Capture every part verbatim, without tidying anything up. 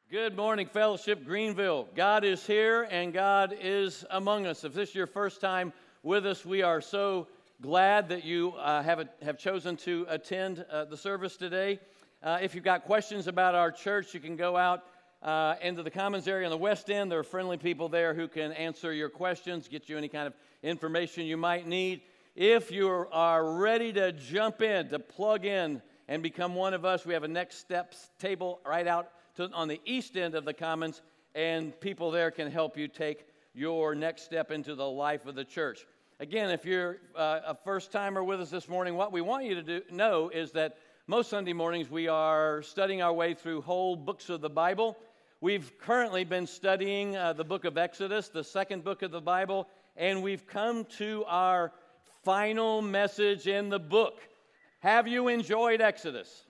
Good morning, Fellowship Greenville. God is here and God is among us. If this is your first time with us, we are so glad that you uh, have, a, have chosen to attend uh, the service today. Uh, if you've got questions about our church, you can go out uh, into the Commons area on the west end. There are friendly people there who can answer your questions, get you any kind of information you might need. If you are ready to jump in, to plug in and become one of us, we have a Next Steps table right out to, on the east end of the Commons, and people there can help you take your next step into the life of the church. Again, if you're uh, a first-timer with us this morning, what we want you to do, know is that most Sunday mornings we are studying our way through whole books of the Bible. We've currently been studying uh, the book of Exodus, the second book of the Bible, and we've come to our final message in the book. Have you enjoyed Exodus?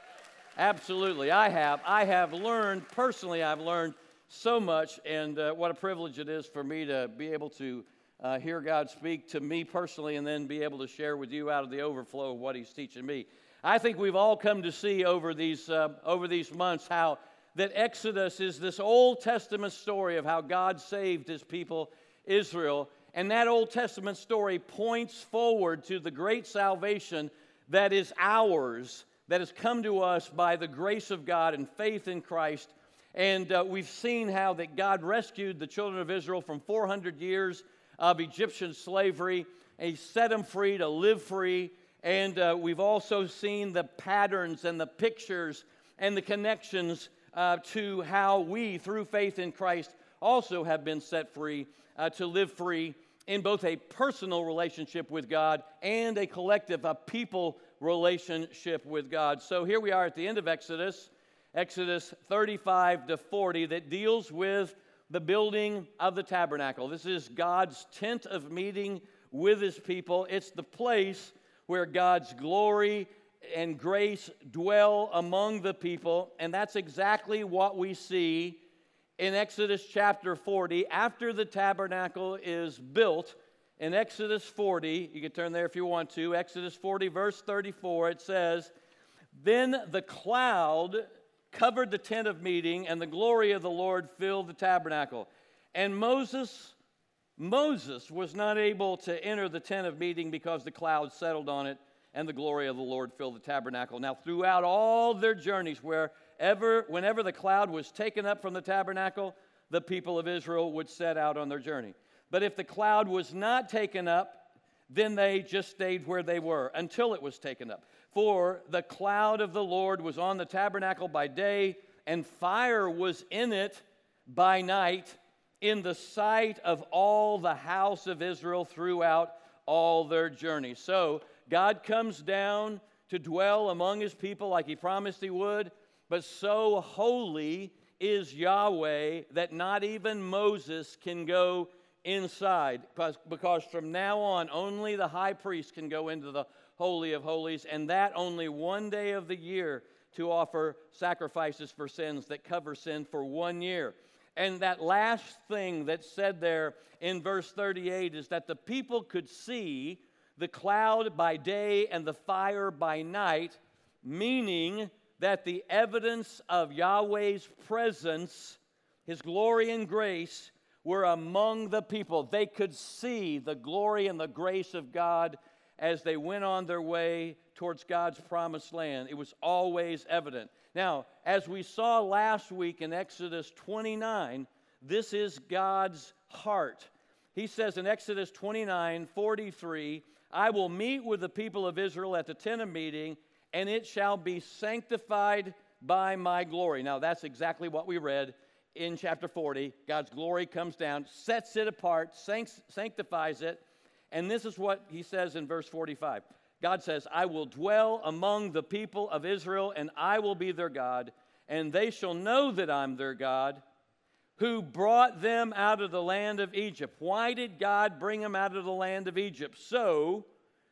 Absolutely, I have. I have learned, personally, I've learned so much, and uh, what a privilege it is for me to be able to uh, hear God speak to me personally and then be able to share with you out of the overflow of what He's teaching me. I think we've all come to see over these, uh, over these months how that Exodus is this Old Testament story of how God saved His people, Israel, and that Old Testament story points forward to the great salvation that is ours, that has come to us by the grace of God and faith in Christ. And uh, we've seen how that God rescued the children of Israel from four hundred years of Egyptian slavery, and He set them free to live free. And uh, we've also seen the patterns and the pictures and the connections uh, to how we, through faith in Christ, also have been set free uh, to live free in both a personal relationship with God and a collective, a people relationship with God. So here we are at the end of Exodus, Exodus thirty-five to forty, that deals with the building of the tabernacle. This is God's tent of meeting with His people. It's the place where God's glory and grace dwell among the people, and that's exactly what we see in Exodus chapter forty. After the tabernacle is built, in Exodus forty, you can turn there if you want to, Exodus forty, verse thirty-four, it says, "Then the cloud covered the tent of meeting, and the glory of the Lord filled the tabernacle. And Moses, Moses was not able to enter the tent of meeting because the cloud settled on it, and the glory of the Lord filled the tabernacle." Now, throughout all their journeys, wherever, whenever the cloud was taken up from the tabernacle, the people of Israel would set out on their journey. But if the cloud was not taken up, then they just stayed where they were until it was taken up. For the cloud of the Lord was on the tabernacle by day, and fire was in it by night, in the sight of all the house of Israel throughout all their journeys. So God comes down to dwell among His people like He promised He would, but so holy is Yahweh that not even Moses can go inside, because, because from now on only the high priest can go into the Holy of Holies, and that only one day of the year to offer sacrifices for sins that cover sin for one year. And that last thing that's said there in verse thirty-eight is that the people could see the cloud by day and the fire by night, meaning that the evidence of Yahweh's presence, His glory and grace, were among the people. They could see the glory and the grace of God as they went on their way towards God's promised land. It was always evident. Now, as we saw last week in Exodus twenty-nine, this is God's heart. He says in Exodus twenty-nine, forty-three, "I will meet with the people of Israel at the tent of meeting, and it shall be sanctified by my glory." Now, that's exactly what we read in chapter forty. God's glory comes down, sets it apart, sanctifies it. And this is what He says in verse forty-five. God says, "I will dwell among the people of Israel, and I will be their God, and they shall know that I'm their God, who brought them out of the land of Egypt." Why did God bring them out of the land of Egypt? "So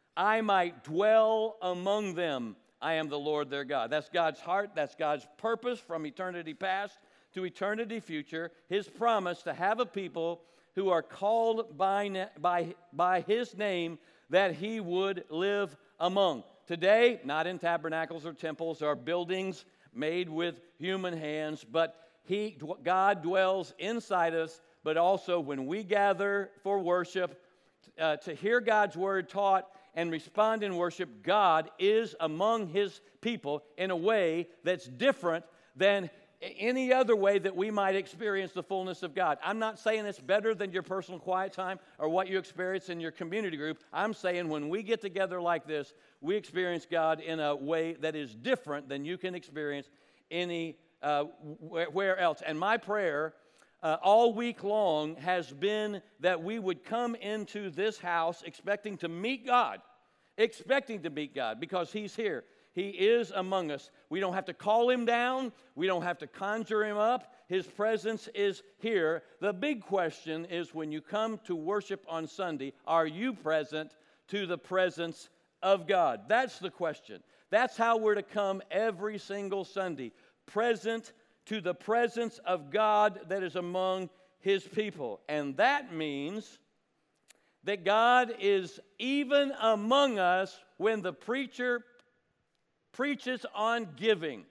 I might dwell among them. I am the Lord their God." That's God's heart. That's God's purpose from eternity past to eternity future. His promise to have a people who are called by, by, by His name that He would live among. Today, not in tabernacles or temples or buildings made with human hands, but he, God dwells inside us, but also when we gather for worship, uh, to hear God's word taught and respond in worship, God is among his people in a way that's different than any other way that we might experience the fullness of God. I'm not saying it's better than your personal quiet time or what you experience in your community group. I'm saying when we get together like this, we experience God in a way that is different than you can experience any uh, where else. And my prayer uh, all week long has been that we would come into this house expecting to meet God, expecting to meet God because he's here. He is among us. We don't have to call him down. We don't have to conjure him up. His presence is here. The big question is when you come to worship on Sunday, are you present to the presence of God? That's the question. That's how we're to come every single Sunday, present to the presence of God that is among his people. And that means that God is even among us when the preacher preaches on giving.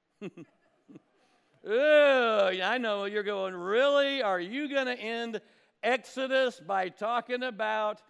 Oh, I know you're going, really? Are you going to end Exodus by talking about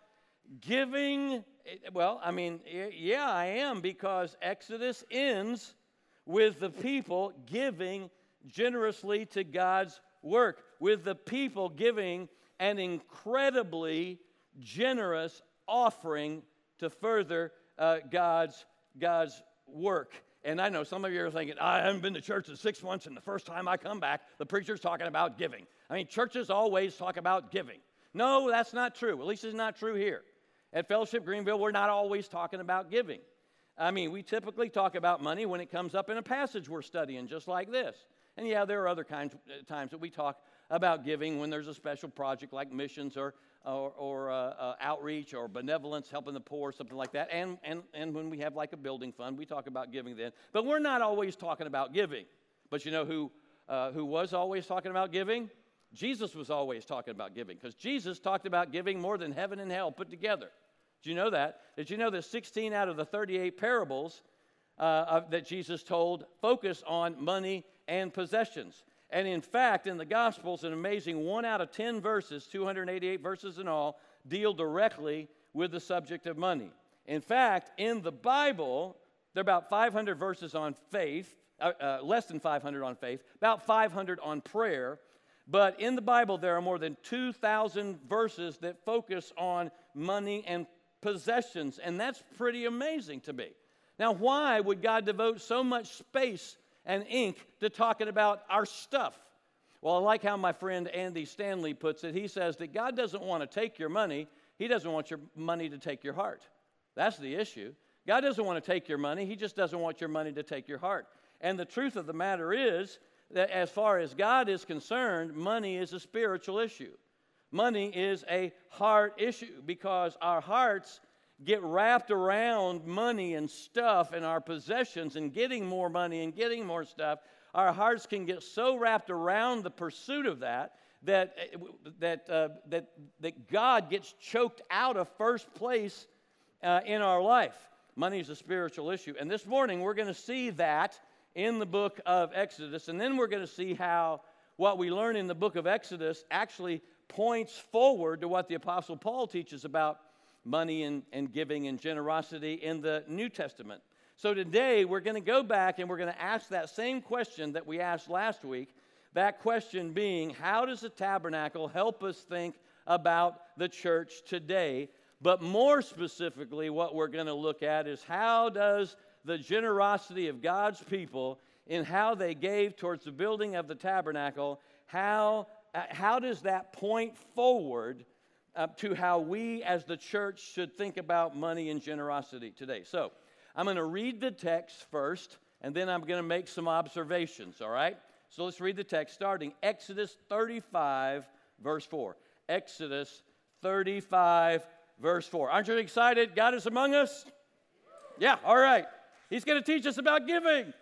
giving? Well, I mean, yeah, I am, because Exodus ends with the people giving generously to God's work, with the people giving an incredibly generous offering to further uh, God's God's work. And I know some of you are thinking, I haven't been to church in six months, and the first time I come back, the preacher's talking about giving. I mean, churches always talk about giving. No, that's not true. At least it's not true here. At Fellowship Greenville, we're not always talking about giving. I mean, we typically talk about money when it comes up in a passage we're studying, just like this. And yeah, there are other kinds of times that we talk about giving when there's a special project like missions or or, or uh, uh, outreach or benevolence, helping the poor, something like that. And, and, and when we have like a building fund, we talk about giving then. But we're not always talking about giving. But you know who, uh, who was always talking about giving? Jesus was always talking about giving, because Jesus talked about giving more than heaven and hell put together. Did you know that? Did you know that sixteen out of the thirty-eight parables uh, that Jesus told focus on money and possessions? And in fact, in the Gospels, an amazing one out of ten verses, two hundred eighty-eight verses in all, deal directly with the subject of money. In fact, in the Bible, there are about five hundred verses on faith, uh, uh, less than five hundred on faith, about five hundred on prayer. But in the Bible, there are more than two thousand verses that focus on money and possessions, and that's pretty amazing to me. Now, why would God devote so much space and ink to talking about our stuff? Well, I like how my friend Andy Stanley puts it. He says that God doesn't want to take your money. He doesn't want your money to take your heart. That's the issue. God doesn't want to take your money. He just doesn't want your money to take your heart. And the truth of the matter is that as far as God is concerned, money is a spiritual issue. Money is a heart issue, because our hearts get wrapped around money and stuff and our possessions and getting more money and getting more stuff. Our hearts can get so wrapped around the pursuit of that that that uh, that that God gets choked out of first place uh, in our life. Money is a spiritual issue, and this morning we're going to see that in the book of Exodus, and then we're going to see how what we learn in the book of Exodus actually points forward to what the Apostle Paul teaches about money and, and giving and generosity in the New Testament. So today we're going to go back and we're going to ask that same question that we asked last week, that question being, how does the tabernacle help us think about the church today? But more specifically, what we're going to look at is, how does the generosity of God's people in how they gave towards the building of the tabernacle, how, uh, how does that point forward Uh, to how we as the church should think about money and generosity today? So I'm going to read the text first, and then I'm going to make some observations, all right? So let's read the text, starting Exodus thirty-five, verse four. Exodus thirty-five, verse four. Aren't you excited? God is among us? Yeah, all right. He's going to teach us about giving.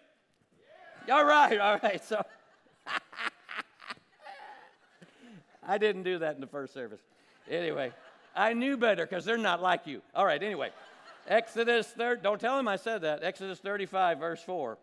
All right, all right. So I didn't do that in the first service. Anyway, I knew better, because they're not like you. All right, anyway. Exodus thirty, don't tell him I said that. Exodus thirty-five, verse four.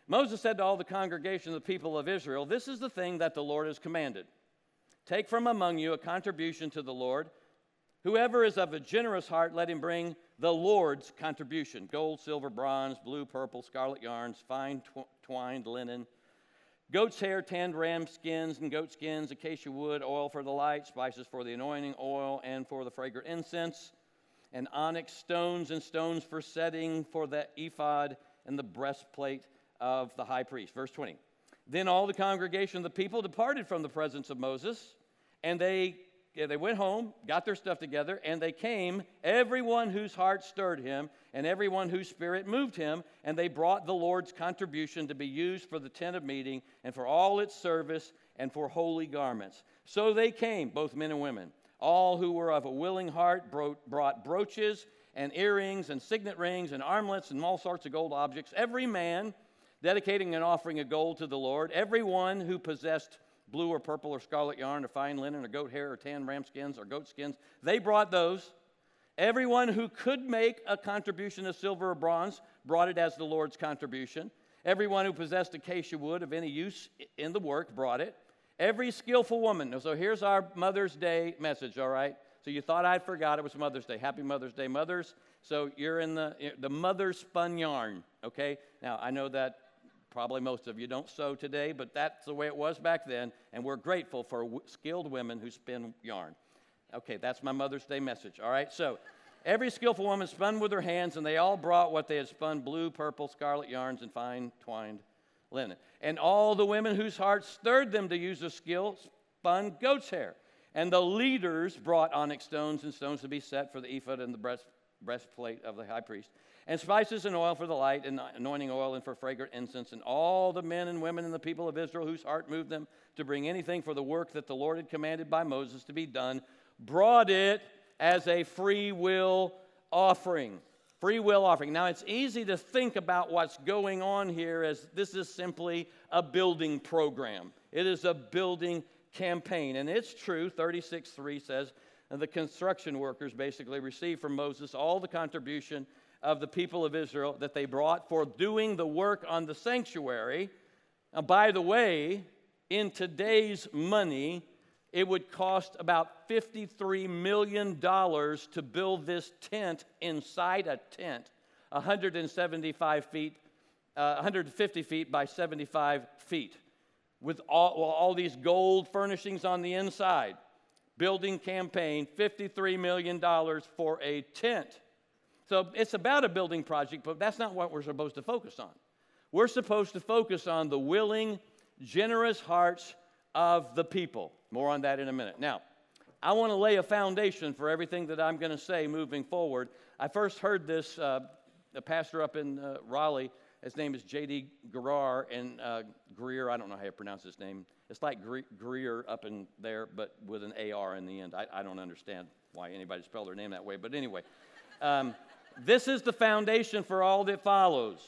Moses said to all the congregation of the people of Israel, "This is the thing that the Lord has commanded. Take from among you a contribution to the Lord. Whoever is of a generous heart, let him bring the Lord's contribution: gold, silver, bronze, blue, purple, scarlet yarns, fine tw- twined linen, goat's hair, tanned ram skins and goat skins, acacia wood, oil for the light, spices for the anointing oil and for the fragrant incense, and onyx stones and stones for setting for the ephod and the breastplate of the high priest." Verse twenty. Then all the congregation of the people departed from the presence of Moses, and they Yeah, they went home, got their stuff together, and they came, everyone whose heart stirred him, and everyone whose spirit moved him, and they brought the Lord's contribution to be used for the tent of meeting, and for all its service, and for holy garments. So they came, both men and women. All who were of a willing heart brought brooches, and earrings, and signet rings, and armlets, and all sorts of gold objects, every man dedicating an offering of gold to the Lord. Everyone who possessed blue or purple or scarlet yarn or fine linen or goat hair or tan ram skins or goat skins, they brought those. Everyone who could make a contribution of silver or bronze brought it as the Lord's contribution. Everyone who possessed acacia wood of any use in the work brought it. Every skillful woman. So here's our Mother's Day message, all right? So you thought I forgot it was Mother's Day. Happy Mother's Day, mothers. So you're in the, the mother's spun yarn, okay? Now, I know that probably most of you don't sew today, but that's the way it was back then, and we're grateful for w- skilled women who spin yarn. Okay, that's my Mother's Day message, all right? So every skillful woman spun with her hands, and they all brought what they had spun: blue, purple, scarlet yarns, and fine twined linen. And all the women whose hearts stirred them to use the skill spun goat's hair. And the leaders brought onyx stones and stones to be set for the ephod and the breast, breastplate of the high priest, and spices and oil for the light, and anointing oil and for fragrant incense. And all the men and women and the people of Israel whose heart moved them to bring anything for the work that the Lord had commanded by Moses to be done brought it as a free will offering. Free will offering. Now, it's easy to think about what's going on here as this is simply a building program. It is a building campaign. And it's true, thirty-six three says, and the construction workers basically received from Moses all the contribution of the people of Israel that they brought for doing the work on the sanctuary. Now, by the way, in today's money, it would cost about fifty-three million dollars to build this tent inside a tent, one hundred seventy-five feet, uh, one hundred fifty feet by seventy-five feet, with all, well, all these gold furnishings on the inside. Building campaign, fifty-three million dollars for a tent. So it's about a building project, but that's not what we're supposed to focus on. We're supposed to focus on the willing, generous hearts of the people. More on that in a minute. Now, I want to lay a foundation for everything that I'm going to say moving forward. I first heard this, uh, a pastor up in uh, Raleigh, his name is J D Greer, and uh, Greer, I don't know how you pronounce his name. It's like Gre- Greer up in there, but with an A R in the end. I, I don't understand why anybody spelled their name that way, but anyway. Um, This is the foundation for all that follows.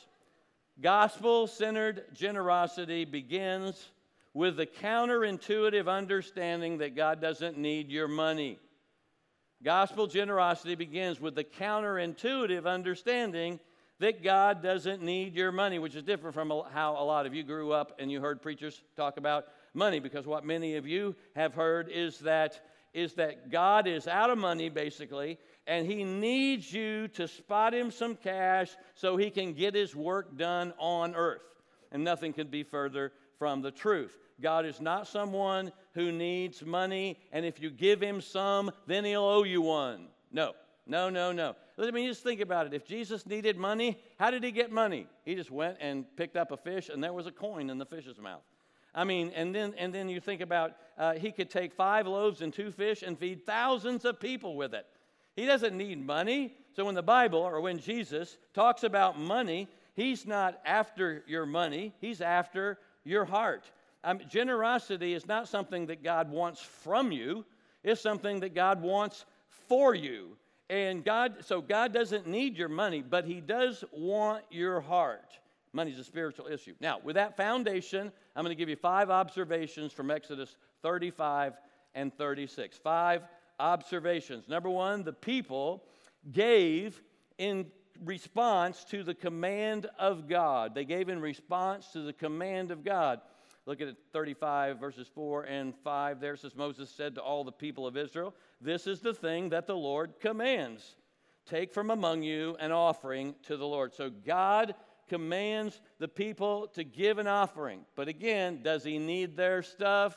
Gospel-centered generosity begins with the counterintuitive understanding that God doesn't need your money. Gospel generosity begins with the counterintuitive understanding that God doesn't need your money, which is different from how a lot of you grew up and you heard preachers talk about money, because what many of you have heard is that, is that God is out of money, basically, and he needs you to spot him some cash so he can get his work done on earth. And nothing could be further from the truth. God is not someone who needs money, and if you give him some, then he'll owe you one. No, no, no, no. Let me just think about it. If Jesus needed money, how did he get money? He just went and picked up a fish, and there was a coin in the fish's mouth. I mean, and then and then you think about uh, he could take five loaves and two fish and feed thousands of people with it. He doesn't need money. So when the Bible, or when Jesus talks about money, he's not after your money. He's after your heart. Um, generosity is not something that God wants from you. It's something that God wants for you. And God, so God doesn't need your money, but he does want your heart. Money's a spiritual issue. Now, with that foundation, I'm going to give you five observations from Exodus thirty-five and thirty-six. Five observations. Number one, the people gave in response to the command of God. They gave in response to the command of God. Look at it, thirty-five, verses four and five. There says, Moses said to all the people of Israel, "This is the thing that the Lord commands. Take from among you an offering to the Lord." So God commands the people to give an offering. But again, does he need their stuff?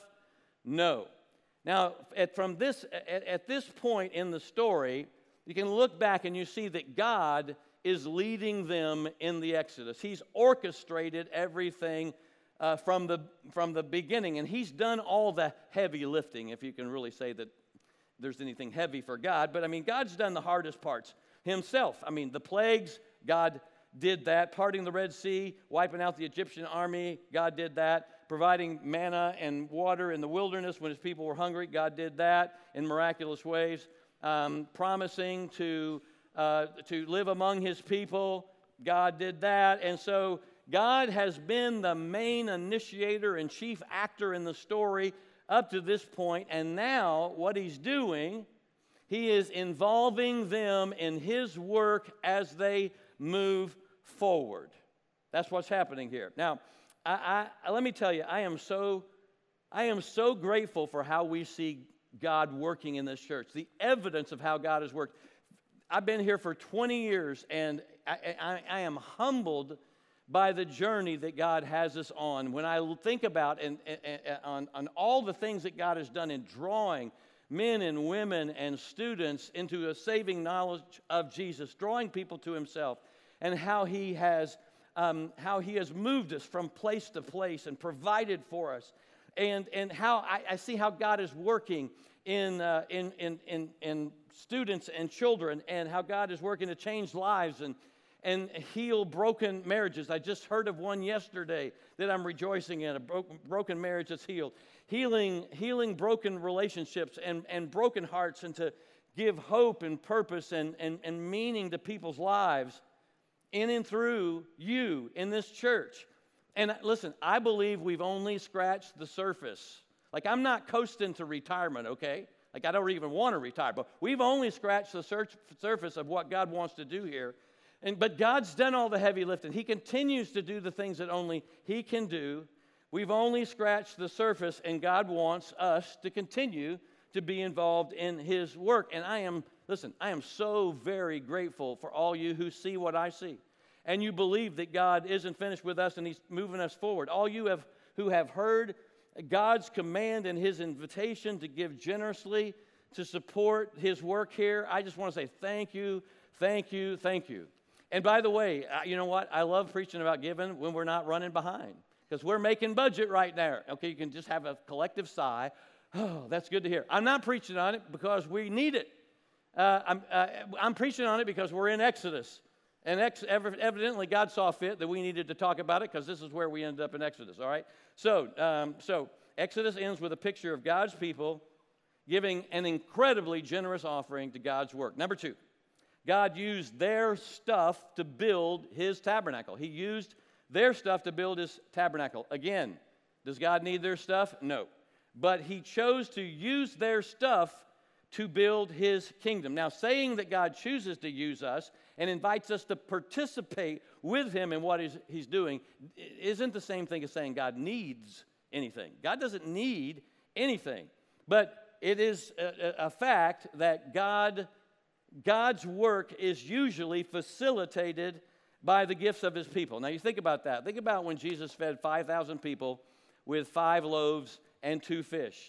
No. Now, at, from this, at, at this point in the story, you can look back and you see that God is leading them in the Exodus. He's orchestrated everything uh, from the, from the beginning, and he's done all the heavy lifting, if you can really say that there's anything heavy for God. But, I mean, God's done the hardest parts himself. I mean, the plagues, God did that. Parting the Red Sea, wiping out the Egyptian army, God did that. Providing manna and water in the wilderness when his people were hungry, God did that in miraculous ways. Um, promising to, uh, to live among his people, God did that. And so God has been the main initiator and chief actor in the story up to this point. And now what he's doing, he is involving them in his work as they move forward. That's what's happening here. Now, I, I, let me tell you, I am so, I am so grateful for how we see God working in this church, the evidence of how God has worked. I've been here for twenty years, and I, I, I am humbled by the journey that God has us on. When I think about and, and, and on, on all the things that God has done in drawing men and women and students into a saving knowledge of Jesus, drawing people to himself, and how he has um, how he has moved us from place to place and provided for us, and and how I, I see how God is working in, uh, in in in in students and children, and how God is working to change lives and and heal broken marriages. I just heard of one yesterday that I'm rejoicing in, a broken, broken marriage that's healed. Healing, healing broken relationships and, and broken hearts, and to give hope and purpose and, and, and meaning to people's lives in and through you in this church. And listen, I believe we've only scratched the surface. Like, I'm not coasting to retirement, okay? Like, I don't even want to retire, but we've only scratched the sur- surface of what God wants to do here. And, but God's done all the heavy lifting. He continues to do the things that only he can do. We've only scratched the surface, and God wants us to continue to be involved in his work. And I am, listen, I am so very grateful for all you who see what I see, and you believe that God isn't finished with us and he's moving us forward. All you have who have heard God's command and his invitation to give generously to support his work here, I just want to say thank you, thank you, thank you. And by the way, you know what? I love preaching about giving when we're not running behind, because we're making budget right now. Okay, you can just have a collective sigh. Oh, that's good to hear. I'm not preaching on it because we need it. Uh, I'm, uh, I'm preaching on it because we're in Exodus. And ex- evidently God saw fit that we needed to talk about it, because this is where we ended up in Exodus, all right? So, um, so Exodus ends with a picture of God's people giving an incredibly generous offering to God's work. Number two, God used their stuff to build his tabernacle. He used their stuff to build his tabernacle. Again, does God need their stuff? No. But he chose to use their stuff to build his kingdom. Now, saying that God chooses to use us and invites us to participate with him in what he's, he's doing isn't the same thing as saying God needs anything. God doesn't need anything. But it is a, a fact that God, God's work is usually facilitated by the gifts of his people. Now, you think about that. Think about when Jesus fed five thousand people with five loaves and two fish.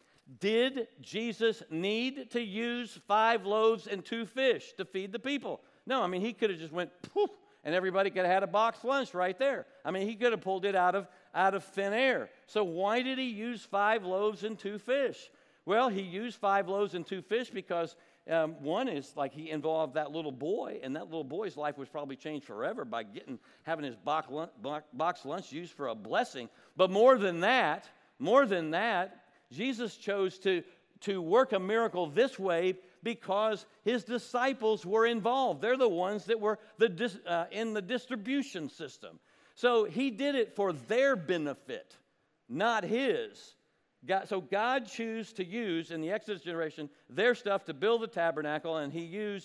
Did Jesus need to use five loaves and two fish to feed the people? No, I mean, he could have just went poof, and everybody could have had a box lunch right there. I mean, he could have pulled it out of, out of thin air. So why did he use five loaves and two fish? Well, he used five loaves and two fish because um, one is like he involved that little boy, and that little boy's life was probably changed forever by getting having his box lunch, box lunch used for a blessing. But more than that, more than that, Jesus chose to, to work a miracle this way because his disciples were involved. They're the ones that were the dis, uh, in the distribution system. So he did it for their benefit, not his. God, so God chose to use, in the Exodus generation, their stuff to build the tabernacle, and he used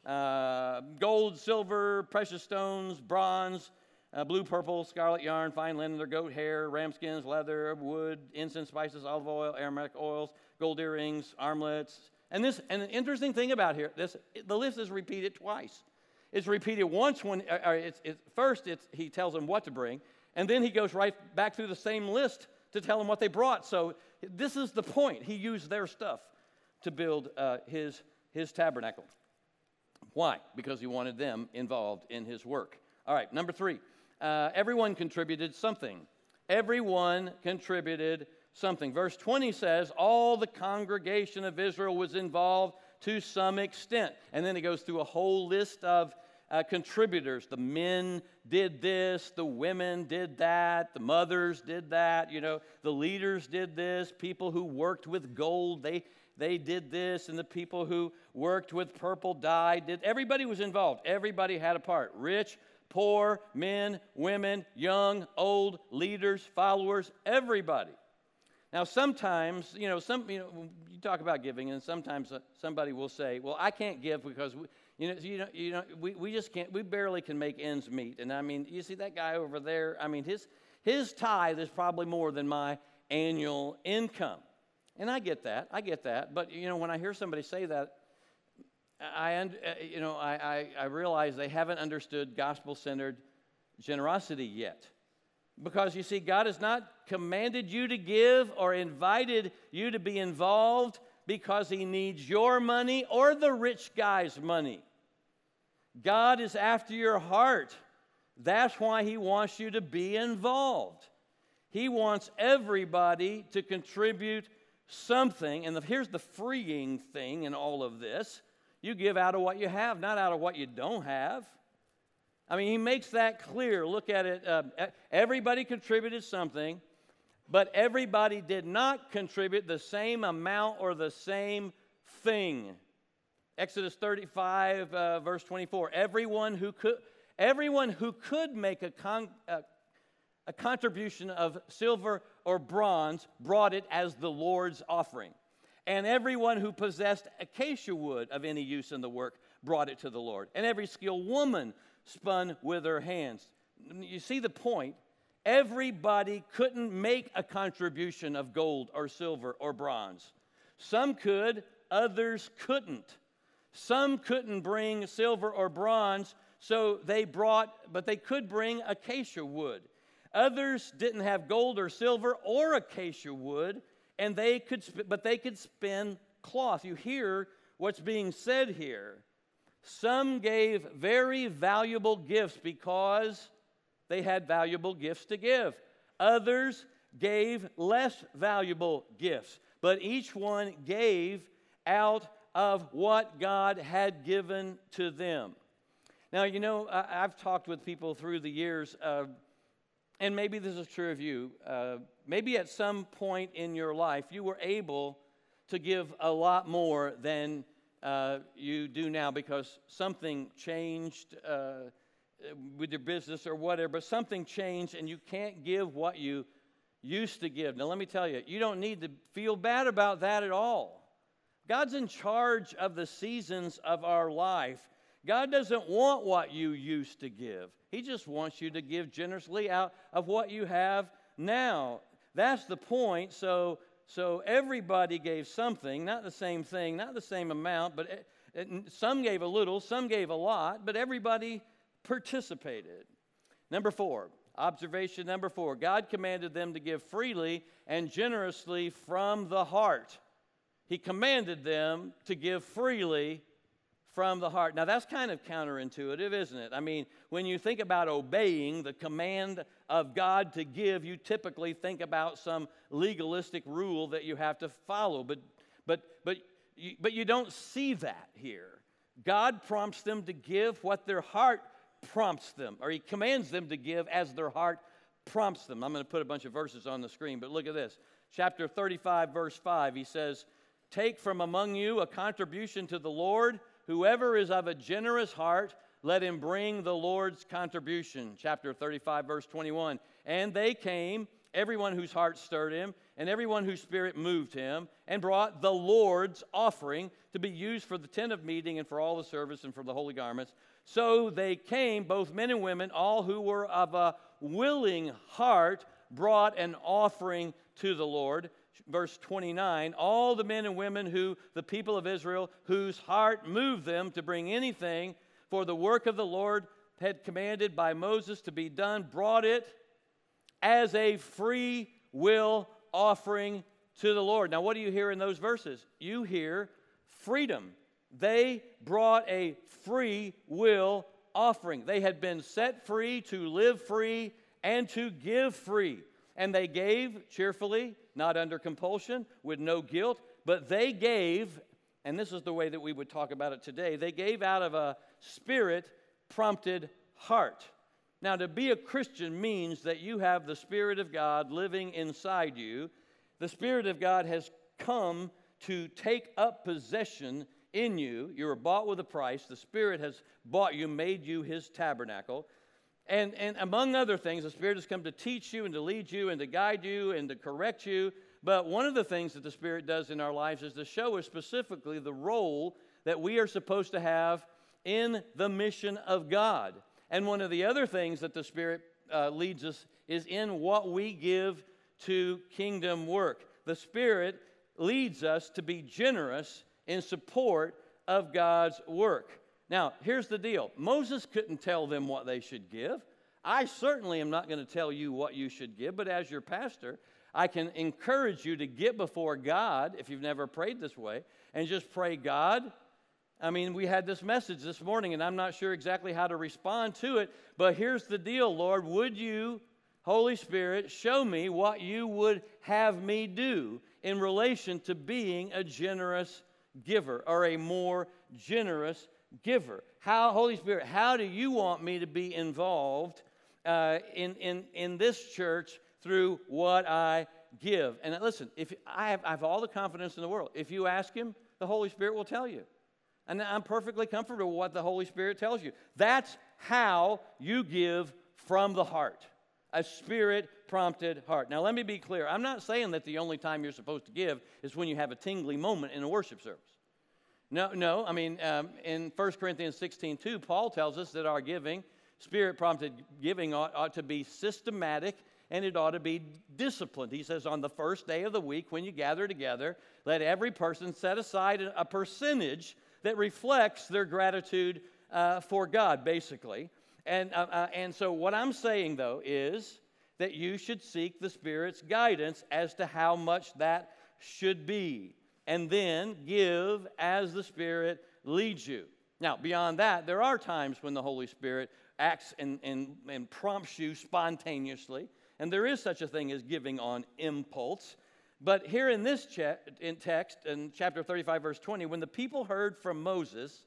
uh, gold, silver, precious stones, bronze, uh, blue, purple, scarlet yarn, fine linen, or goat hair, ram skins, leather, wood, incense, spices, olive oil, aromatic oils, gold earrings, armlets. And this, and an interesting thing about here, this the list is repeated twice. It's repeated once when uh, it's, it's, first it's, he tells them what to bring, and then he goes right back through the same list to tell them what they brought. So this is the point. He used their stuff to build uh, his, his tabernacle. Why? Because he wanted them involved in his work. All right, number three. Uh, everyone contributed something. Everyone contributed something. Verse twenty says, all the congregation of Israel was involved to some extent. And then it goes through a whole list of uh, contributors. The men did this, the women did that, the mothers did that, you know, the leaders did this, people who worked with gold, they, they did this, and the people who worked with purple dye did. Everybody was involved. Everybody had a part. Rich, poor, men, women, young, old, leaders, followers, everybody. Now, sometimes, you know, some, you know, you talk about giving, and sometimes somebody will say, well, I can't give because, we, you know, you know, you know we, we just can't, we barely can make ends meet. And I mean, you see that guy over there? I mean, his, his tithe is probably more than my annual income. And I get that. I get that. But, you know, when I hear somebody say that, I, you know, I, I, I realize they haven't understood gospel-centered generosity yet. Because, you see, God has not commanded you to give or invited you to be involved because he needs your money or the rich guy's money. God is after your heart. That's why he wants you to be involved. He wants everybody to contribute something. And the, here's the freeing thing in all of this. You give out of what you have, not out of what you don't have. I mean, he makes that clear. Look at it. Uh, everybody contributed something, but everybody did not contribute the same amount or the same thing. Exodus thirty-five, uh, verse twenty-four. Everyone who could, everyone who could make a, con, a, a contribution of silver or bronze brought it as the Lord's offering. And everyone who possessed acacia wood of any use in the work brought it to the Lord. And every skilled woman spun with her hands. You see the point? Everybody couldn't make a contribution of gold or silver or bronze. Some could, others couldn't. Some couldn't bring silver or bronze, so they brought, but they could bring acacia wood. Others didn't have gold or silver or acacia wood, and they could, but they could spin cloth. You hear what's being said here. Some gave very valuable gifts because they had valuable gifts to give. Others gave less valuable gifts, but each one gave out of what God had given to them. Now, you know, I've talked with people through the years, uh, and maybe this is true of you. Uh, maybe at some point in your life, you were able to give a lot more than Uh, you do now because something changed uh, with your business or whatever, but something changed and you can't give what you used to give. Now, let me tell you, you don't need to feel bad about that at all. God's in charge of the seasons of our life. God doesn't want what you used to give. He just wants you to give generously out of what you have now. That's the point. So So everybody gave something, not the same thing, not the same amount, but it, it, some gave a little, some gave a lot, but everybody participated. Number four, observation number four, God commanded them to give freely and generously from the heart. He commanded them to give freely from the heart. Now, that's kind of counterintuitive, isn't it? I mean, when you think about obeying the command of God to give, you typically think about some legalistic rule that you have to follow. But, but, but, you, but you don't see that here. God prompts them to give what their heart prompts them, or he commands them to give as their heart prompts them. I'm going to put a bunch of verses on the screen, but look at this. Chapter thirty-five, verse five, he says, "Take from among you a contribution to the Lord. Whoever is of a generous heart, let him bring the Lord's contribution." Chapter thirty-five, verse twenty-one. "And they came, everyone whose heart stirred him, and everyone whose spirit moved him, and brought the Lord's offering to be used for the tent of meeting and for all the service and for the holy garments. So they came, both men and women, all who were of a willing heart, brought an offering to the Lord. Verse twenty-nine, all the men and women who, the people of Israel, whose heart moved them to bring anything for the work of the Lord had commanded by Moses to be done, brought it as a free will offering to the Lord. Now, what do you hear in those verses? You hear freedom. They brought a free will offering. They had been set free to live free and to give free. And they gave cheerfully, not under compulsion, with no guilt, but they gave, and this is the way that we would talk about it today, they gave out of a spirit-prompted heart. Now, to be a Christian means that you have the Spirit of God living inside you. The Spirit of God has come to take up possession in you. You were bought with a price. The Spirit has bought you, made you His tabernacle. And, and among other things, the Spirit has come to teach you and to lead you and to guide you and to correct you. But one of the things that the Spirit does in our lives is to show us specifically the role that we are supposed to have in the mission of God. And one of the other things that the Spirit uh, leads us is in what we give to kingdom work. The Spirit leads us to be generous in support of God's work. Now, here's the deal. Moses couldn't tell them what they should give. I certainly am not going to tell you what you should give, but as your pastor, I can encourage you to get before God, if you've never prayed this way, and just pray, God, I mean, we had this message this morning, and I'm not sure exactly how to respond to it, but here's the deal, Lord. Would you, Holy Spirit, show me what you would have me do in relation to being a generous giver or a more generous giver? How, Holy Spirit, how do you want me to be involved uh, in, in, in this church through what I give? And listen, if I have, I have all the confidence in the world. If you ask Him, the Holy Spirit will tell you. And I'm perfectly comfortable with what the Holy Spirit tells you. That's how you give from the heart, a Spirit-prompted heart. Now, let me be clear. I'm not saying that the only time you're supposed to give is when you have a tingly moment in a worship service. No, no. I mean, um, in First Corinthians sixteen two, Paul tells us that our giving, Spirit-prompted giving, ought, ought to be systematic and it ought to be disciplined. He says, on the first day of the week, when you gather together, let every person set aside a percentage that reflects their gratitude uh, for God, basically. And, uh, uh, and so what I'm saying, though, is that you should seek the Spirit's guidance as to how much that should be, and then give as the Spirit leads you. Now, beyond that, there are times when the Holy Spirit acts and, and, and prompts you spontaneously, and there is such a thing as giving on impulse. But here in this che- in text, in chapter thirty-five, verse twenty, when the people heard from Moses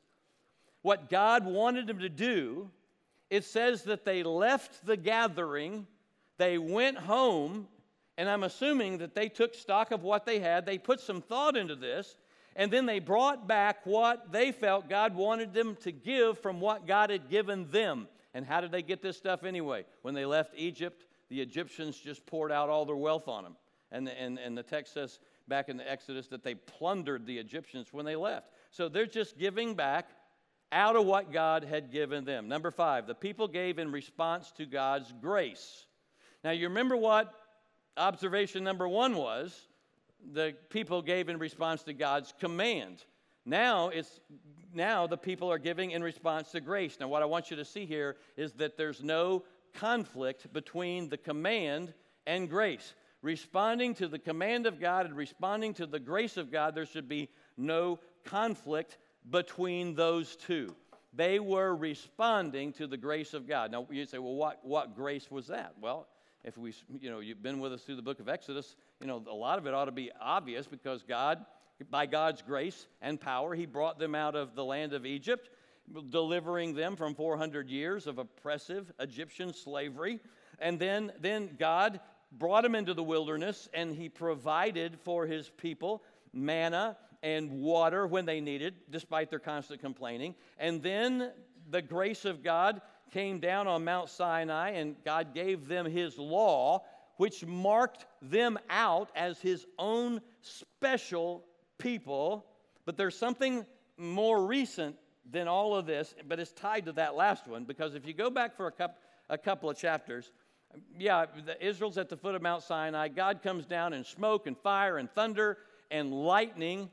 what God wanted them to do, it says that they left the gathering, they went home, and I'm assuming that they took stock of what they had, they put some thought into this, and then they brought back what they felt God wanted them to give from what God had given them. And how did they get this stuff anyway? When they left Egypt, the Egyptians just poured out all their wealth on them. And the, and, and the text says back in the Exodus that they plundered the Egyptians when they left. So they're just giving back out of what God had given them. Number five, the people gave in response to God's grace. Now, you remember what observation number one was? The people gave in response to God's command. Now, it's, now the people are giving in response to grace. Now, what I want you to see here is that there's no conflict between the command and grace. Responding to the command of God and responding to the grace of God, there should be no conflict between those two. They were responding to the grace of God. Now, you say, well, what, what grace was that? Well, if we, you know, you've been with us through the book of Exodus, you know, a lot of it ought to be obvious because God, by God's grace and power, He brought them out of the land of Egypt, delivering them from four hundred years of oppressive Egyptian slavery. And then, then God brought them into the wilderness, and He provided for His people manna and water when they needed, despite their constant complaining. And then the grace of God came down on Mount Sinai, and God gave them His law, which marked them out as his own special people. But there's something more recent than all of this, but it's tied to that last one, because if you go back for a couple, a couple of chapters, yeah, the Israel's at the foot of Mount Sinai. God comes down in smoke and fire and thunder and lightning,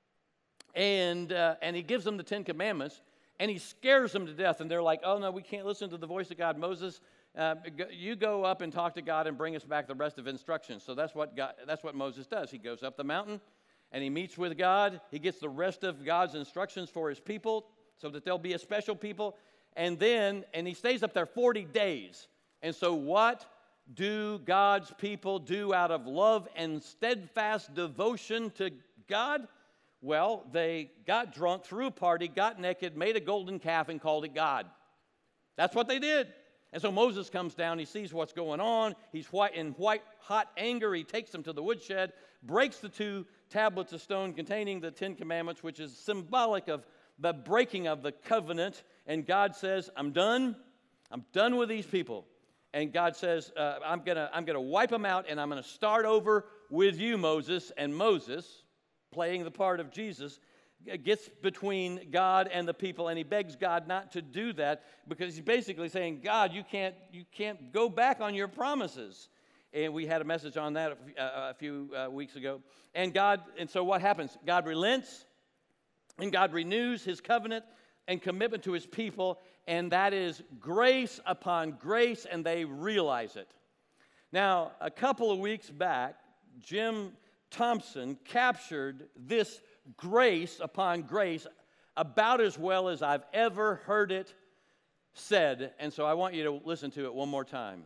and uh, and he gives them the Ten Commandments, and he scares them to death, and they're like, oh, no, we can't listen to the voice of God. Moses, uh, you go up and talk to God and bring us back the rest of instructions. So that's what God, that's what Moses does. He goes up the mountain, and he meets with God. He gets the rest of God's instructions for his people so that they'll be a special people. And then, and he stays up there forty days. And so what do God's people do out of love and steadfast devotion to God? Well, they got drunk, threw a party, got naked, made a golden calf, and called it God. That's what they did. And so Moses comes down, he sees what's going on, he's white, in white hot anger, he takes them to the woodshed, breaks the two tablets of stone containing the Ten Commandments, which is symbolic of the breaking of the covenant, and God says, I'm done, I'm done with these people. And God says, uh, I'm gonna, I'm gonna wipe them out, and I'm gonna start over with you, Moses. And Moses, playing the part of Jesus, gets between God and the people, and he begs God not to do that, because he's basically saying, God, you can't, you can't go back on your promises. And we had a message on that a, a few uh, weeks ago. And God, and so what happens? God relents, and God renews his covenant and commitment to his people, and that is grace upon grace, and they realize it. Now, a couple of weeks back, Jim Thompson captured this grace upon grace about as well as I've ever heard it said, and so I want you to listen to it one more time.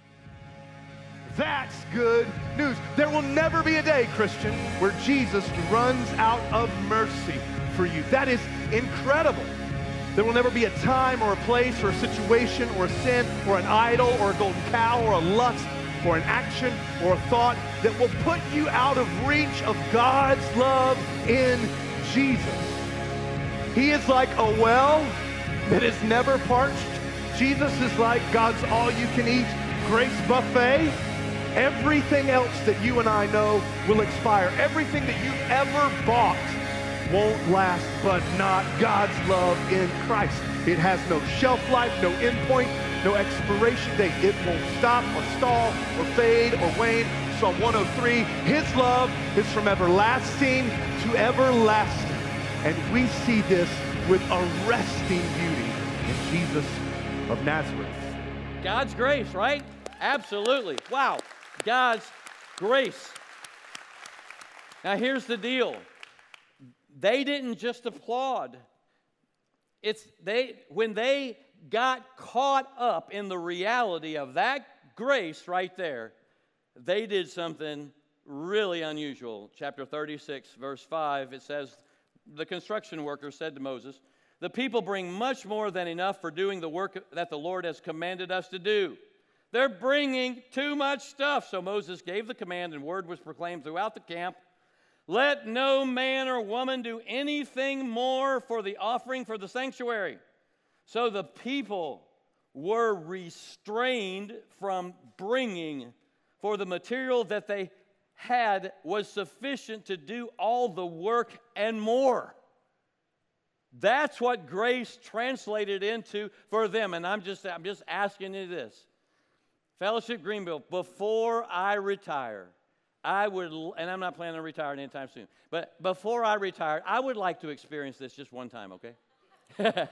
That's good news. There will never be a day, Christian, where Jesus runs out of mercy for you. That is incredible. There will never be a time or a place or a situation or a sin or an idol or a golden cow or a lust or an action or a thought that will put you out of reach of God's love in Jesus. He is like a well that is never parched. Jesus is like God's all-you-can-eat grace buffet. Everything else that you and I know will expire. Everything that you've ever bought won't last, but not God's love in Christ. It has no shelf life, no endpoint, no expiration date. It won't stop or stall or fade or wane. Psalm one oh three, his love is from everlasting to everlasting. And we see this with arresting beauty in Jesus of Nazareth. God's grace, right? Absolutely. Wow. God's grace. Now here's the deal. They didn't just applaud. It's they when they got caught up in the reality of that grace right there, they did something really unusual. Chapter thirty-six, verse five, it says, the construction worker said to Moses, the people bring much more than enough for doing the work that the Lord has commanded us to do. They're bringing too much stuff. So Moses gave the command, and word was proclaimed throughout the camp. Let no man or woman do anything more for the offering for the sanctuary. So the people were restrained from bringing, for the material that they had was sufficient to do all the work and more. That's what grace translated into for them. And I'm just, I'm just asking you this. Fellowship Greenville, before I retire, I would, and I'm not planning on retiring anytime soon, but before I retire, I would like to experience this just one time, okay?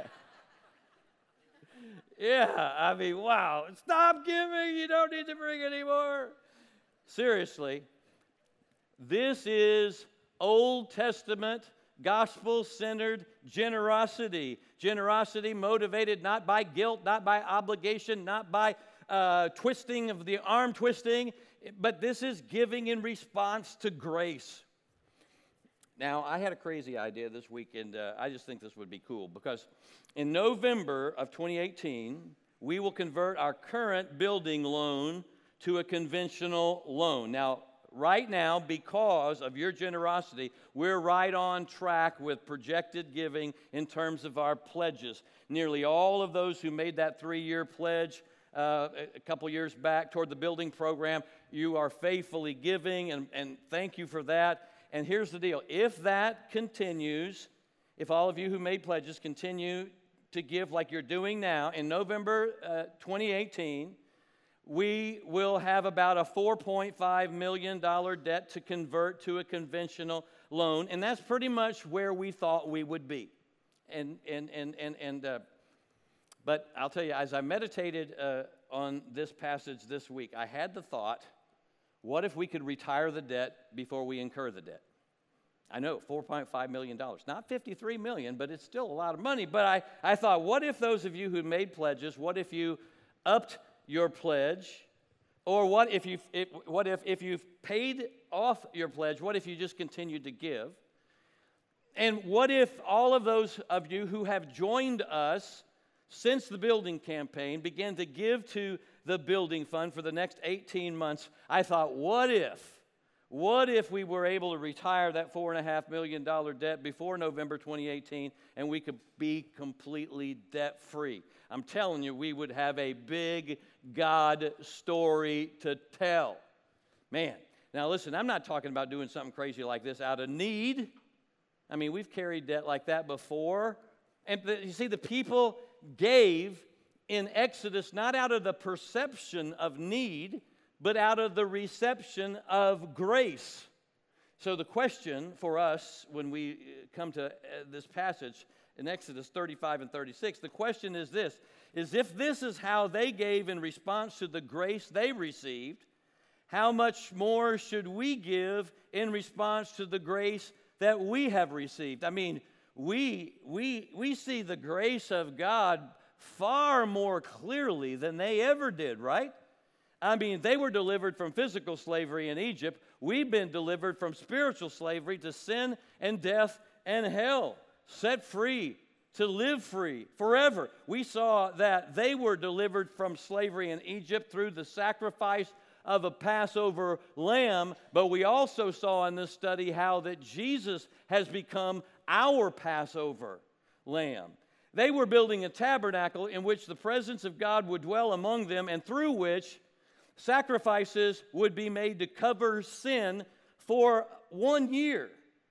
Yeah, I mean, wow. Stop giving. You don't need to bring anymore. Seriously, this is Old Testament, gospel-centered generosity. Generosity motivated not by guilt, not by obligation, not by uh, twisting of the arm twisting, but this is giving in response to grace. Now, I had a crazy idea this week, and uh, I just think this would be cool, because in November of twenty eighteen, we will convert our current building loan to a conventional loan. Now, right now, because of your generosity, we're right on track with projected giving in terms of our pledges. Nearly all of those who made that three-year pledge uh, a couple years back toward the building program. You are faithfully giving, and, and thank you for that. And here's the deal. If that continues, if all of you who made pledges continue to give like you're doing now, in November uh, twenty eighteen, we will have about a four point five million dollars debt to convert to a conventional loan, and that's pretty much where we thought we would be. And, and, and, and, and uh, but I'll tell you, as I meditated uh, on this passage this week, I had the thought, what if we could retire the debt before we incur the debt? I know, four point five million dollars. Not fifty-three million dollars, but it's still a lot of money. But I, I thought, what if those of you who made pledges, what if you upped your pledge? Or what if you if, what if if you've paid off your pledge, what if you just continued to give? And what if all of those of you who have joined us since the building campaign began to give to the building fund for the next eighteen months? I thought, what if, what if we were able to retire that four point five million dollars debt before November twenty eighteen and we could be completely debt-free? I'm telling you, we would have a big God story to tell. Man, now listen, I'm not talking about doing something crazy like this out of need. I mean, we've carried debt like that before. And the, you see, the people gave in Exodus not out of the perception of need, but out of the reception of grace. So the question for us when we come to this passage in Exodus thirty-five and thirty-six, the question is this, is if this is how they gave in response to the grace they received, how much more should we give in response to the grace that we have received? I mean, we, we, we see the grace of God far more clearly than they ever did, right? I mean, they were delivered from physical slavery in Egypt. We've been delivered from spiritual slavery to sin and death and hell, set free to live free forever. We saw that they were delivered from slavery in Egypt through the sacrifice of a Passover lamb, but we also saw in this study how that Jesus has become our Passover lamb. They were building a tabernacle in which the presence of God would dwell among them and through which sacrifices would be made to cover sin for one year.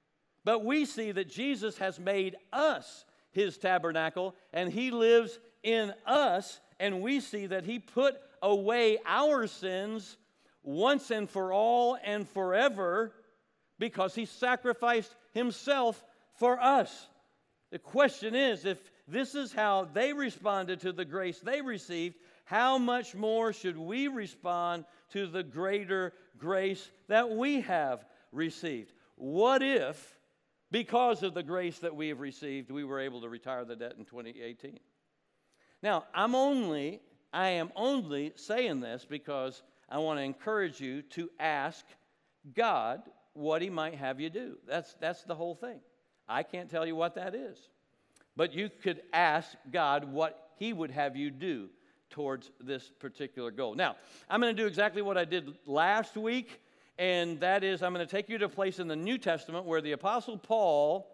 But we see that Jesus has made us his tabernacle and he lives in us, and we see that he put away our sins once and for all and forever because he sacrificed himself for us. The question is, if this is how they responded to the grace they received, how much more should we respond to the greater grace that we have received? What if, because of the grace that we have received, we were able to retire the debt in twenty eighteen? Now, I'm only, I am only saying this because I want to encourage you to ask God what he might have you do. That's, that's the whole thing. I can't tell you what that is. But you could ask God what he would have you do towards this particular goal. Now, I'm going to do exactly what I did last week, and that is I'm going to take you to a place in the New Testament where the Apostle Paul,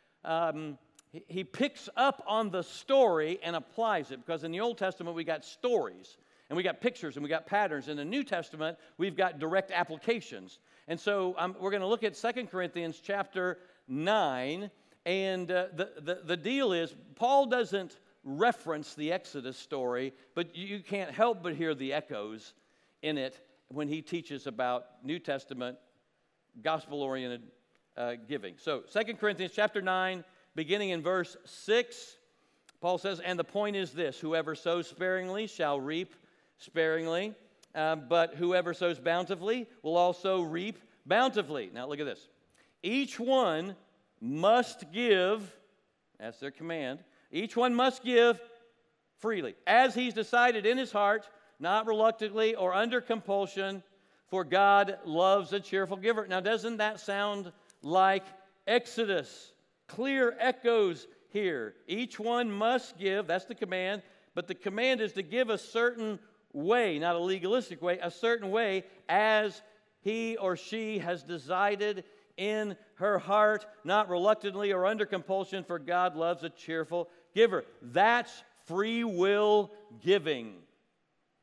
um, he, he picks up on the story and applies it, because in the Old Testament we got stories, and we got pictures, and we got patterns. In the New Testament, we've got direct applications. And so um, we're going to look at Second Corinthians chapter nine, and uh, the, the, the deal is Paul doesn't reference the Exodus story, but you can't help but hear the echoes in it when he teaches about New Testament gospel-oriented uh, giving. So Second Corinthians chapter nine, beginning in verse six, Paul says, "And the point is this, whoever sows sparingly shall reap sparingly, uh, but whoever sows bountifully will also reap bountifully." Now look at this. "Each one must give," that's their command, "each one must give freely, as he's decided in his heart, not reluctantly or under compulsion, for God loves a cheerful giver." Now, doesn't that sound like Exodus? Clear echoes here. Each one must give, that's the command, but the command is to give a certain way, not a legalistic way, a certain way as he or she has decided in her heart, not reluctantly or under compulsion, for God loves a cheerful giver. That's free will giving.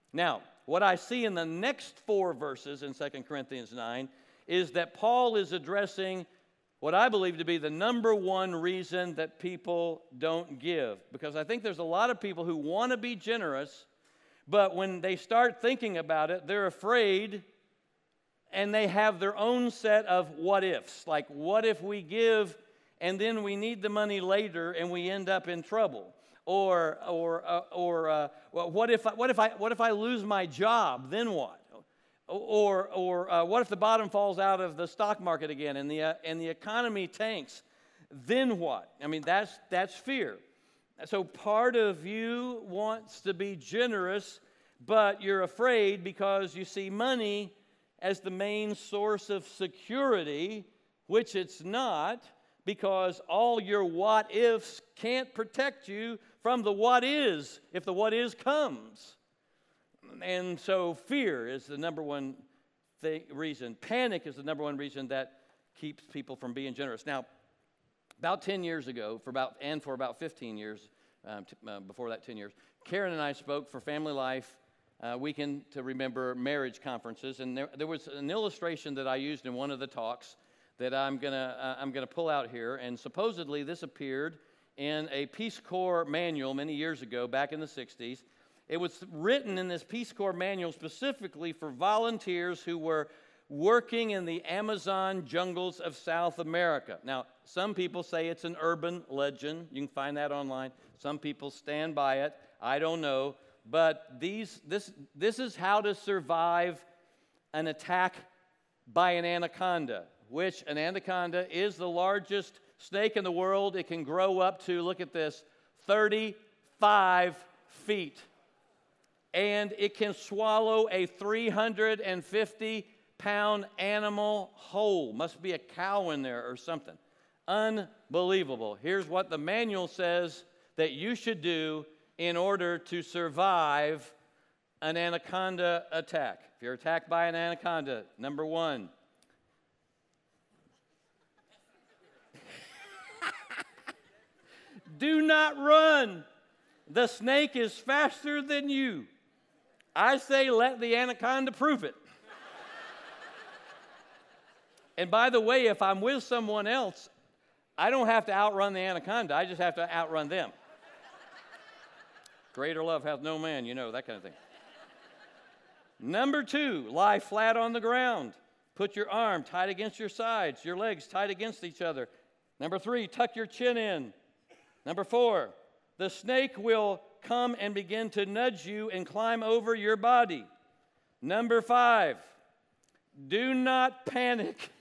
Now, what I see in the next four verses in Second Corinthians nine is that Paul is addressing what I believe to be the number one reason that people don't give. Because I think there's a lot of people who want to be generous, but when they start thinking about it, they're afraid and they have their own set of what ifs. Like, what if we give and then we need the money later and we end up in trouble? Or, or, uh, or uh, well, what if I, what if I, what if I lose my job? Then what? Or, or uh, what if the bottom falls out of the stock market again and the uh, and the economy tanks? Then what? I mean, that's that's fear. So part of you wants to be generous, but you're afraid because you see money as the main source of security, which it's not, because all your what ifs can't protect you from the what is if the what is comes. And so fear is the number one thing, reason. Panic is the number one reason that keeps people from being generous. Now, about ten years ago, for about and for about fifteen years, um, t- uh, before that ten years, Karen and I spoke for Family Life uh, Weekend to Remember Marriage conferences, and there, there was an illustration that I used in one of the talks that I'm gonna uh, I'm gonna pull out here, and supposedly this appeared in a Peace Corps manual many years ago, back in the sixties. It was written in this Peace Corps manual specifically for volunteers who were working in the Amazon jungles of South America. Now, some people say it's an urban legend. You can find that online. Some people stand by it. I don't know. But these, this, this is how to survive an attack by an anaconda, which an anaconda is the largest snake in the world. It can grow up to, look at this, thirty-five feet. And it can swallow a three hundred fifty pound animal whole. Must be a cow in there or something. Unbelievable. Here's what the manual says that you should do in order to survive an anaconda attack. If you're attacked by an anaconda, number one, do not run. The snake is faster than you. I say let the anaconda prove it. And by the way, if I'm with someone else, I don't have to outrun the anaconda. I just have to outrun them. Greater love hath no man, you know, that kind of thing. Number two, lie flat on the ground. Put your arm tight against your sides, your legs tight against each other. Number three, tuck your chin in. Number four, the snake will come and begin to nudge you and climb over your body. Number five, do not panic.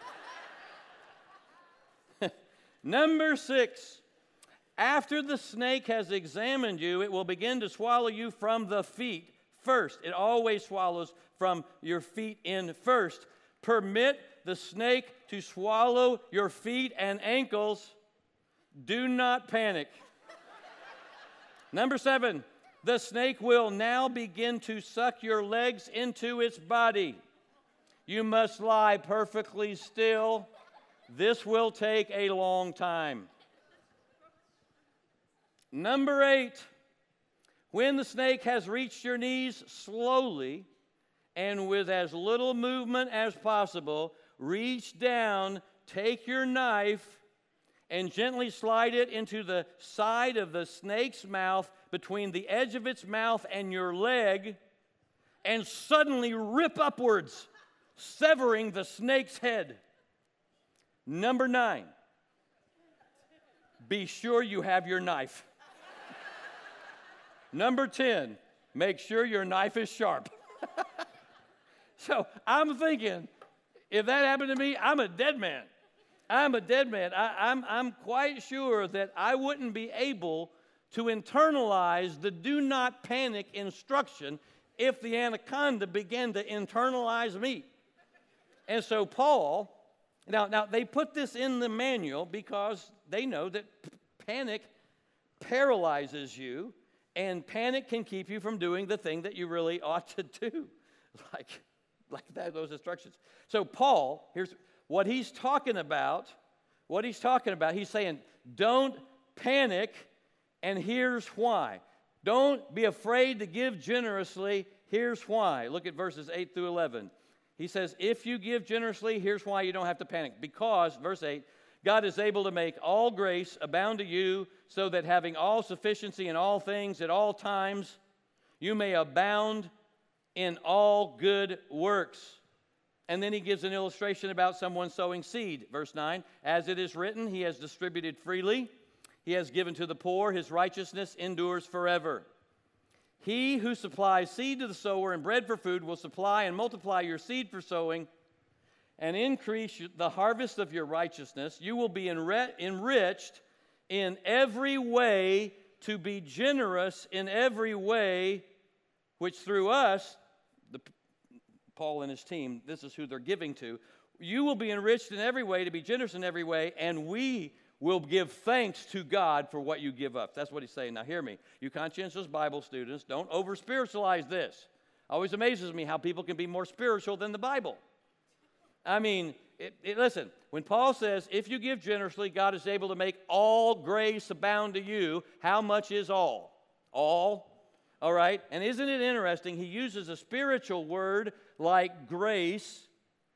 Number six, after the snake has examined you, it will begin to swallow you from the feet first. It always swallows from your feet in first. Permit the snake to swallow your feet and ankles. Do not panic. Number seven, the snake will now begin to suck your legs into its body. You must lie perfectly still. This will take a long time. Number eight, when the snake has reached your knees, slowly and with as little movement as possible, reach down, take your knife, and gently slide it into the side of the snake's mouth between the edge of its mouth and your leg, and suddenly rip upwards, severing the snake's head. Number nine, be sure you have your knife. Number ten, make sure your knife is sharp. So I'm thinking, if that happened to me, I'm a dead man. I'm a dead man. I, I'm, I'm quite sure that I wouldn't be able to internalize the do not panic instruction if the anaconda began to internalize me. And so Paul, now, now they put this in the manual because they know that p- panic paralyzes you, and panic can keep you from doing the thing that you really ought to do, like, like that, those instructions. So Paul, here's what he's talking about, what he's talking about, he's saying, don't panic, and here's why. Don't be afraid to give generously. here's why. Look at verses eight through eleven. He says, if you give generously, here's why you don't have to panic. Because, verse eight, God is able to make all grace abound to you, so that having all sufficiency in all things at all times, you may abound in all good works. And then he gives an illustration about someone sowing seed. Verse nine, as it is written, he has distributed freely. He has given to the poor. His righteousness endures forever. He who supplies seed to the sower and bread for food will supply and multiply your seed for sowing and increase the harvest of your righteousness. You will be enre- enriched in every way to be generous in every way, which through us, the, Paul and his team, this is who they're giving to. You will be enriched in every way to be generous in every way, and we will give thanks to God for what you give up. That's what he's saying. Now hear me. You conscientious Bible students, don't over-spiritualize this. Always amazes me how people can be more spiritual than the Bible. I mean, it, it, listen, when Paul says, if you give generously, God is able to make all grace abound to you, how much is all? All. All right? And isn't it interesting? He uses a spiritual word like grace,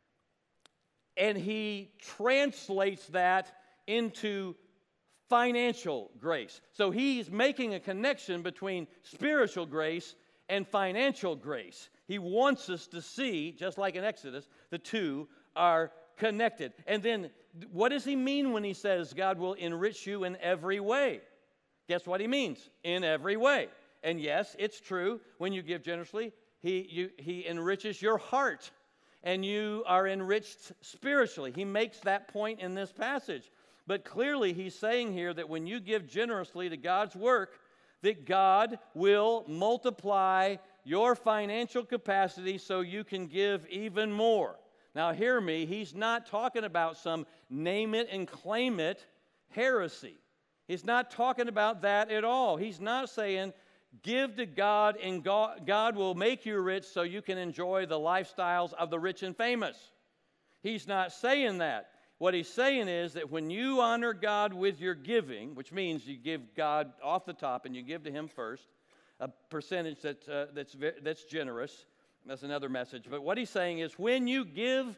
and he translates that into financial grace. So he's making a connection between spiritual grace and financial grace. He wants us to see, just like in Exodus, the two are connected. And then what does he mean when he says God will enrich you in every way? Guess what he means? In every way. And yes, it's true. When you give generously, he, you, he enriches your heart, and you are enriched spiritually. He makes that point in this passage. But clearly he's saying here that when you give generously to God's work, that God will multiply your financial capacity so you can give even more. Now hear me, he's not talking about some name it and claim it heresy. He's not talking about that at all. He's not saying give to God and God, God will make you rich so you can enjoy the lifestyles of the rich and famous. He's not saying that. What he's saying is that when you honor God with your giving, which means you give God off the top and you give to him first, a percentage that, uh, that's, that's generous. That's another message. But what he's saying is when you give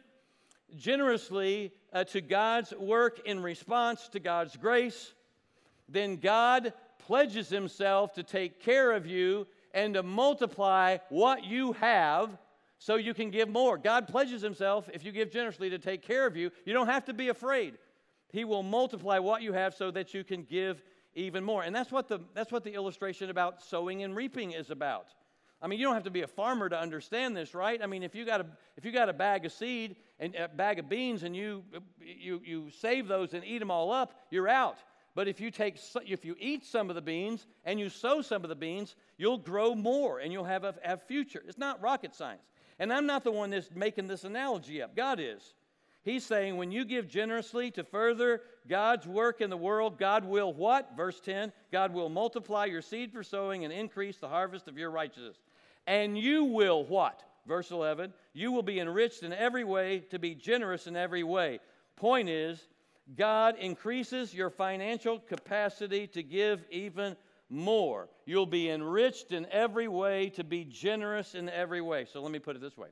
generously uh, to God's work in response to God's grace, then God pledges himself to take care of you and to multiply what you have so you can give more. God pledges himself, if you give generously, to take care of you. You don't have to be afraid. He will multiply what you have so that you can give even more. And that's what the, that's what the illustration about sowing and reaping is about. I mean, you don't have to be a farmer to understand this, right? I mean, if you got a, if you got a bag of seed and a bag of beans and you, you, you save those and eat them all up, you're out. But if you take, if you eat some of the beans and you sow some of the beans, you'll grow more and you'll have a have future. It's not rocket science. And I'm not the one that's making this analogy up. God is. He's saying when you give generously to further God's work in the world, God will what? Verse ten, God will multiply your seed for sowing and increase the harvest of your righteousness. And you will what? Verse eleven, you will be enriched in every way to be generous in every way. Point is, God increases your financial capacity to give even more. You'll be enriched in every way to be generous in every way. So let me put it this way.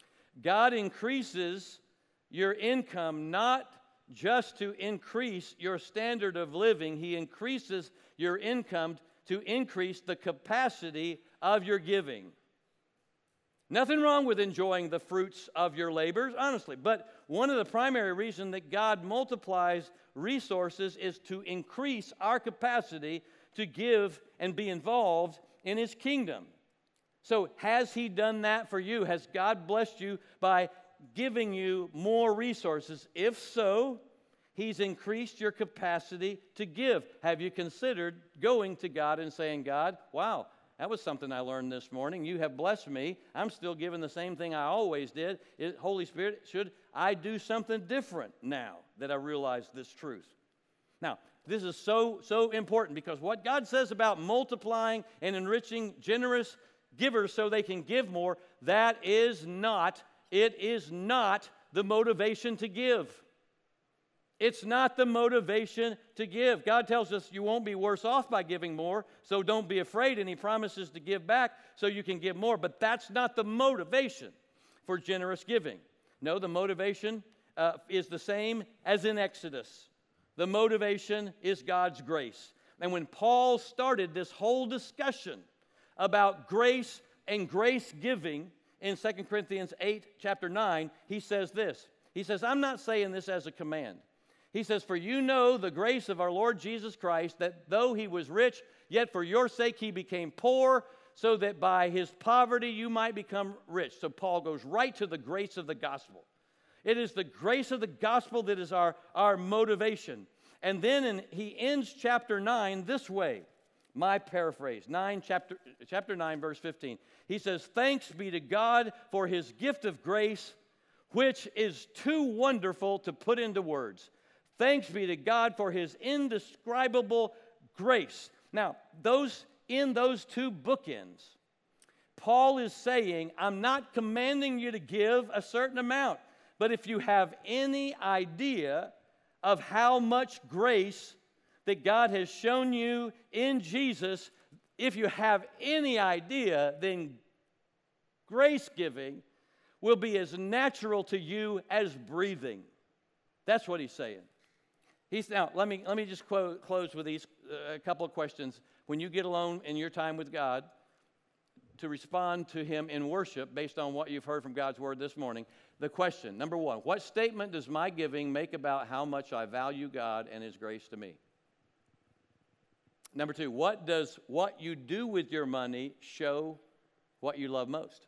God increases your income not just to increase your standard of living. He increases your income to increase the capacity of your giving. Nothing wrong with enjoying the fruits of your labors, honestly. But one of the primary reasons that God multiplies resources is to increase our capacity to give and be involved in his kingdom. So has he done that for you? Has God blessed you by giving you more resources? If so, he's increased your capacity to give. Have you considered going to God and saying, God, wow, that was something I learned this morning. You have blessed me. I'm still giving the same thing I always did. It, Holy Spirit, should I do something different now that I realize this truth? Now, this is so, so important because what God says about multiplying and enriching generous givers so they can give more, that is not, it is not the motivation to give. It's not the motivation to give. God tells us you won't be worse off by giving more, so don't be afraid, and He promises to give back so you can give more. But that's not the motivation for generous giving. No, the motivation uh, is the same as in Exodus. The motivation is God's grace. And when Paul started this whole discussion about grace and grace giving in Second Corinthians eight, chapter nine, he says this. He says, I'm not saying this as a command. He says, for you know the grace of our Lord Jesus Christ, that though He was rich, yet for your sake He became poor, so that by His poverty you might become rich. So Paul goes right to the grace of the gospel. It is the grace of the gospel that is our, our motivation. And then in, he ends chapter nine this way. My paraphrase, nine, chapter, chapter nine, verse fifteen. He says, thanks be to God for His gift of grace, which is too wonderful to put into words. Thanks be to God for His indescribable grace. Now, those in those two bookends, Paul is saying, I'm not commanding you to give a certain amount, but if you have any idea of how much grace that God has shown you in Jesus, if you have any idea, then grace giving will be as natural to you as breathing. That's what he's saying. He's now. Let me let me just quote, close with these uh, a couple of questions. When you get alone in your time with God, to respond to Him in worship based on what you've heard from God's Word this morning. The question, number one, what statement does my giving make about how much I value God and His grace to me? Number two, what does what you do with your money show what you love most?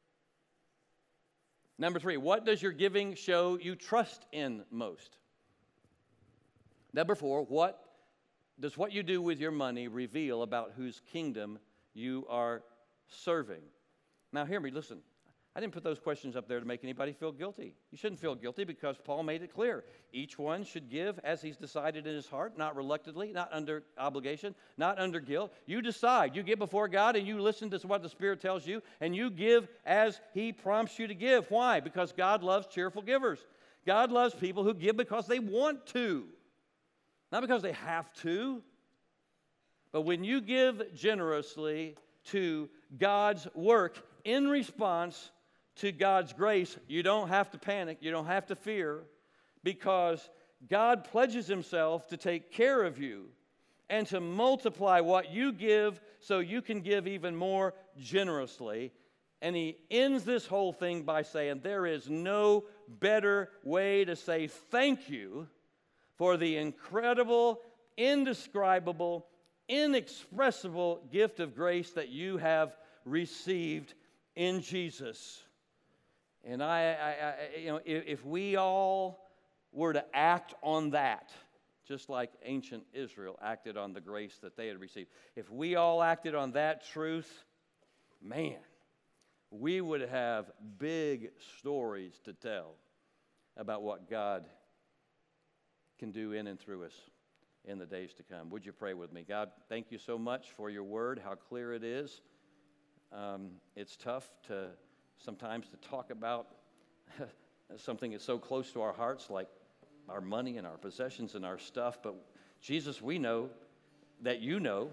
Number three, what does your giving show you trust in most? Number four, what does what you do with your money reveal about whose kingdom you are serving? Now, hear me, listen. I didn't put those questions up there to make anybody feel guilty. You shouldn't feel guilty because Paul made it clear. Each one should give as he's decided in his heart, not reluctantly, not under obligation, not under guilt. You decide. You get before God and you listen to what the Spirit tells you, and you give as He prompts you to give. Why? Because God loves cheerful givers. God loves people who give because they want to, not because they have to. But when you give generously to God's work in response to God's grace, you don't have to panic, you don't have to fear, because God pledges Himself to take care of you and to multiply what you give so you can give even more generously. And He ends this whole thing by saying there is no better way to say thank you for the incredible, indescribable, inexpressible gift of grace that you have received in Jesus. And I, I, I you know, if, if we all were to act on that, just like ancient Israel acted on the grace that they had received, if we all acted on that truth, man, we would have big stories to tell about what God can do in and through us in the days to come. Would you pray with me? God, thank you so much for your word, how clear it is. Um, it's tough to sometimes to talk about something that's so close to our hearts, like our money and our possessions and our stuff. But Jesus, we know that you know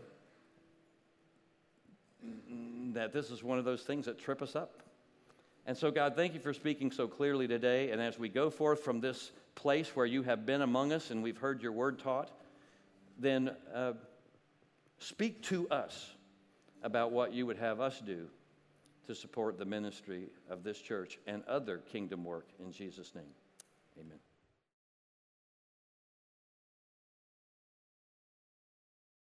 that this is one of those things that trip us up. And so, God, thank you for speaking so clearly today. And as we go forth from this place where you have been among us and we've heard your word taught, then uh, speak to us about what you would have us do to support the ministry of this church and other kingdom work in Jesus' name. Amen.